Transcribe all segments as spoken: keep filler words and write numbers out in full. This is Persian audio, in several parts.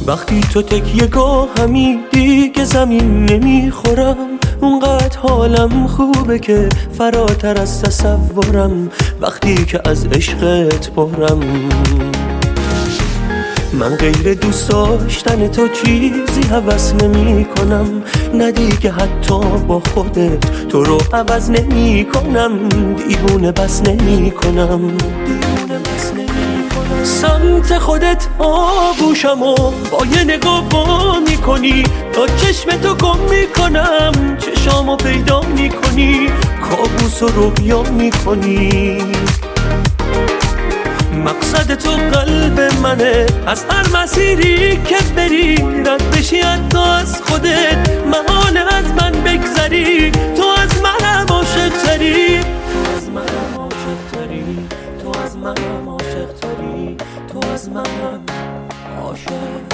وقتی تو تکیه گاهمی دیگه زمین نمیخورم، اونقدر حالم خوبه که فراتر از تصورم. وقتی که از عشقت پرم، من غیر دوست داشتن تو چیزی هوس نمی کنم. نه دیگه حتی با خودت تو رو عوض نمی کنم. دیوونه بس نمی کنم، دیوونه بس نمی کنم. سمت خودت آغوشم و با یه نگاه با می کنی، تا چشم تو گم می کنم. چشامو پیدا می کنی، کابوس و رویا می کنی. مقصد تو قلب منه، از هر مسیری که بری رد بشی حتی از خودت. محال از من بگذری، تو از منم عاشق تری، تو از منم عاشق تری، تو از منم عاشق تری، تو از منم عاشق.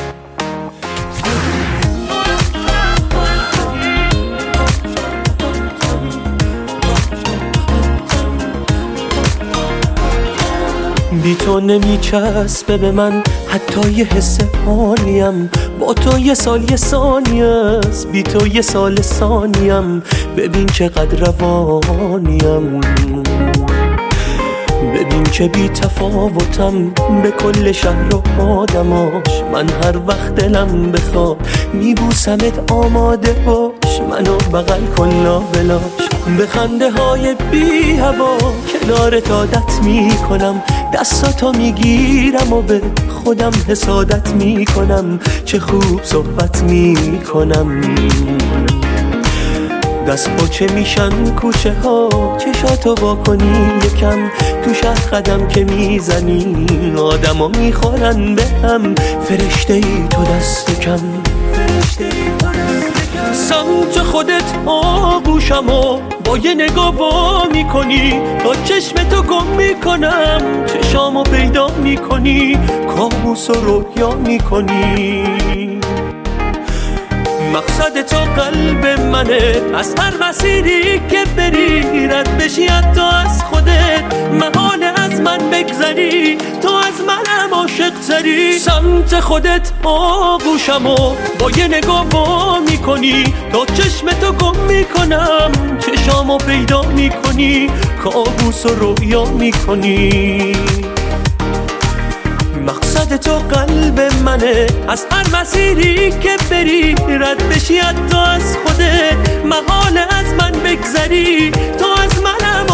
بی تو نمیچسبه به من حتی یه حس حالیم. با تو یه سال یه ثانیه است، بی تو یه سال ثانیم. ببین چقدر روانیم، ببین که بی تفاوتم به کل شهر و آدماش. من هر وقت دلم بخواد میبوسمت، آماده باش منو بغل کن لابلاش. به خنده های بی هوا کنارت عادت میکنم. دستاتو میگیرم و به خودم حسادت میکنم. چه خوب صحبت میکنم، دست پاچه میشن کوچه ها. چشاتو وا کنی یکم، تو شهر قدم که میزنی آدم ها میخورن به هم. فرشته ای تو دست کم، فرشته ای تو دست کم. سمت خودت آغوشم و با یه نگاه وا میکنی، تا چشم تو گم میکنم. چشامو پیدا میکنی، کابوس و رویا میکنی. مقصد تو قلب منه، از هر مسیری که بری رد بشی حتی از خودت. محال از من بگذری، تو از منم عاشق تری. سمت خودت آغوشم و با یه نگاه وا میکنی، تا چشم تو گم میکنم. چشامو پیدا میکنی، کابوس و رویا میکنی. مقصد تو قلب منه، از هر مسیری که بری رد بشی حتی از خودت. محال از من بگذری، تو از منم